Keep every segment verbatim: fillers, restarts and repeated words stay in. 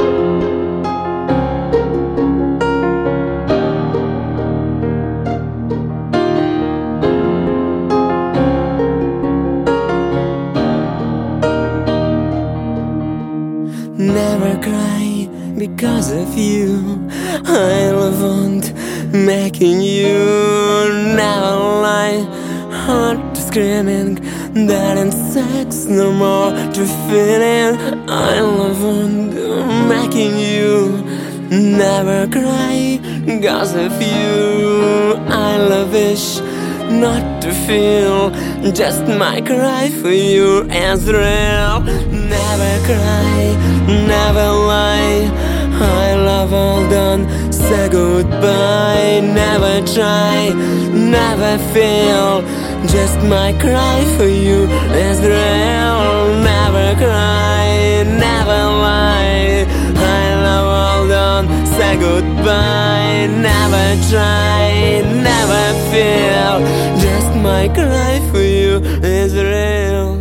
Never cry because of you. I love want making you. Never lie, heart screaming that in sex no more to feeling. I love want making you. Never cry because of you. I love wish not to feel, just my cry for you is real. Never cry, never lie, I love all done, say goodbye. Never try, never feel, just my cry for you is real. Never cry, never lie, I love all done, say goodbye. Never try, never feel, just my cry for you is real.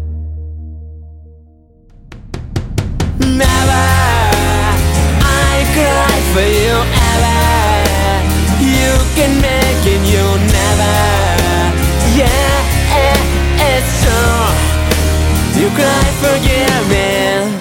Never, I cry for you ever. You can make it, you never. Yeah, it's true. You cry, forgive me.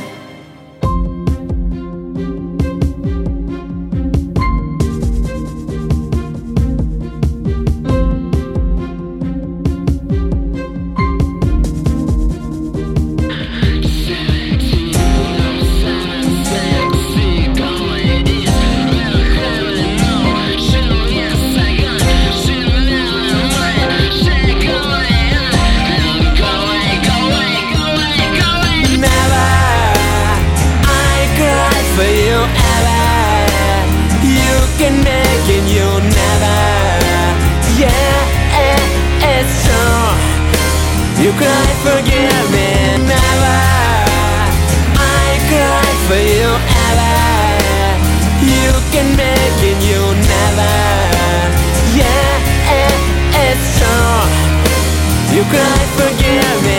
For you ever, you can make it, you never. Yeah, it's true. You cry, forgive me. Never, I cry for you ever. You can make it, you never. Yeah, it's true. You cry, forgive me.